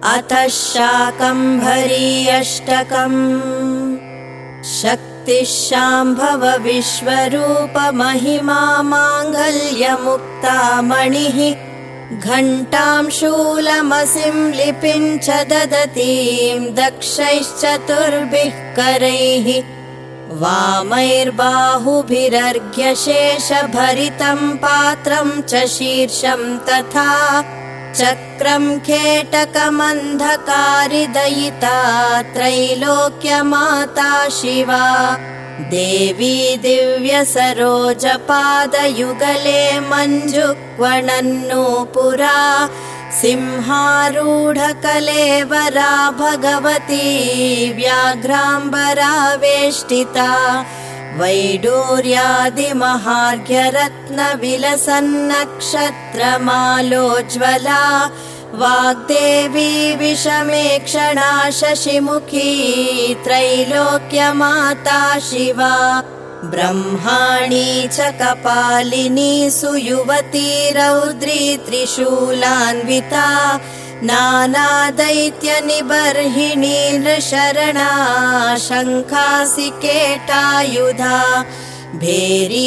अथ शाकम्भरी अष्टकम्। शक्तिशाम्भव विश्वरूप महिमा माङ्गल्यमुक्तामणिः घण्टां शूलमसिं लिपिं च ददतीं दक्षैश्चतुर्भिः करैः वामैर्बाहुभिरर्घ्यशेषभरितं पात्रं च शीर्षं तथा चक्रं खेटकमन्धकारिदयिता त्रैलोक्यमाता शिवा देवी दिव्यसरोजपादयुगले मञ्जुक्वणन्नूपुरा सिंहारूढकलेवरा भगवती व्याघ्राम्बरा वेष्टिता वैडूर्यादिमहार्घ्यरत्नविलसन्नक्षत्रमालोज्ज्वला वाग्देवी विषमेक्षणा शशिमुखी त्रैलोक्यमाता शिवा ब्रह्माणी च कपालिनी सुयुवती रौद्री त्रिशूलान्विता नानादैत्यनिबर्हिणी नृशरणा शङ्खासिकेटायुधा भेरी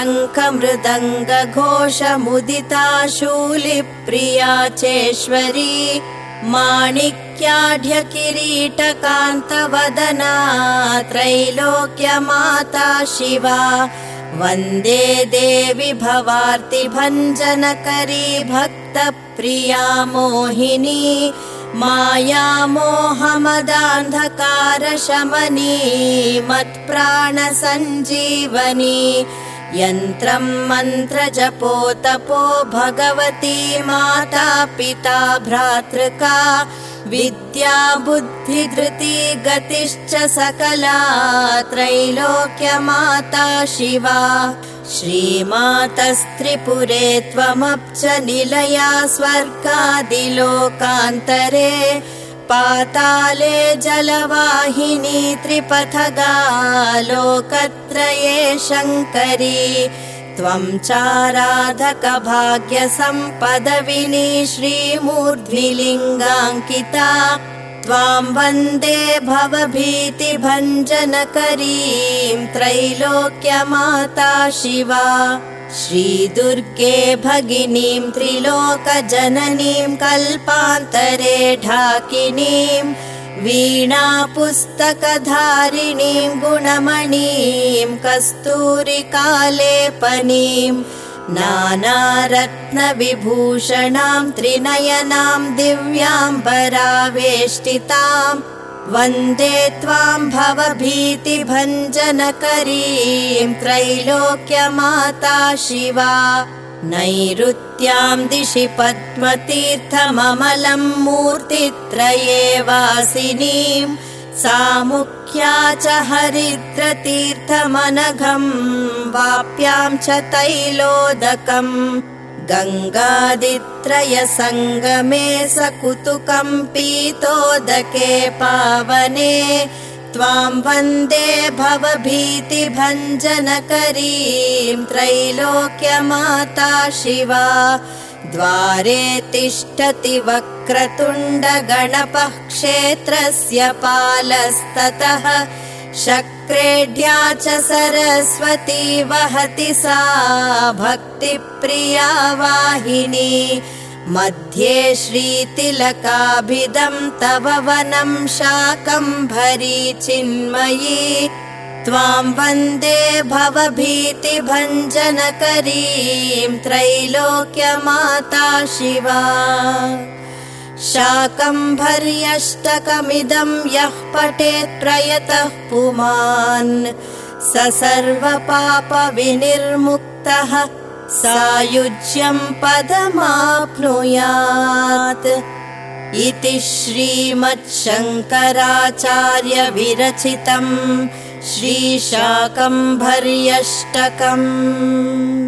शङ्खमृदङ्गघोषमुदिता शूलिप्रिया चेश्वरी माणिक्याढ्यकिरीटकान्तवदना त्रैलोक्यमाता शिवा वन्दे देवी भवार्तिभञ्जनकरी भक्तप्रिया मोहिनी मायामोहमदान्धकारशमनी मत्प्राणसञ्जीवनी यन्त्रं मन्त्रजपोतपो भगवती माता पिता भ्रातृका विद्या बुद्धिधृती गतिश्च सकला त्रैलोक्यमाता शिवा श्रीमातस्त्रिपुरे त्वमब्ज निलया स्वर्गादिलोकान्तरे पाताले जलवाहिनी त्रिपथगा लोकत्रये शङ्करी त्वं चाराधकभाग्यसम्पदविनी श्रीमूर्ध्निलिङ्गाङ्किता त्वां वन्दे भवभीतिभञ्जनकरीं त्रैलोक्यमाता शिवा श्रीदुर्गे भगिनीं त्रिलोकजननीं कल्पान्तरे ढाकिनीं वीणापुस्तकधारिणीं गुणमणीं कस्तूरिकालेपनीं नानारत्नविभूषणां त्रिनयनां दिव्याम्बरावेष्टितां वन्दे त्वां भवभीतिभञ्जनकरीं त्रैलोक्यमाता शिवा नैऋत्यां दिशि पद्मतीर्थममलं मूर्तित्रये वासिनीं सामुख्या च हरिद्रतीर्थमनघं वाप्यां च तैलोदकं गङ्गादित्रयसङ्गमे सकुतुकं पीतोदके पावने त्वां वन्दे भवभीतिभञ्जनकरीं त्रैलोक्यमाता शिवा द्वारे तिष्ठति वक्रतुण्डगणपः क्षेत्रस्य पालस्ततः शक्रेढ्या च सरस्वती वहति सा भक्तिप्रिया वाहिनी मध्ये श्रीतिलकाभिदं तव वनं शाकम्भरी चिन्मयी त्वां वन्दे भवभीतिभञ्जनकरीं त्रैलोक्यमाता शिवा शाकम्भर्यष्टकमिदं यः पठेत् प्रयतः पुमान् स सर्वपापविनिर्मुक्तः सायुज्यं पदमाप्नुयात् इति श्रीमच्छङ्कराचार्यविरचितं श्रीशाकम्भर्यष्टकम्।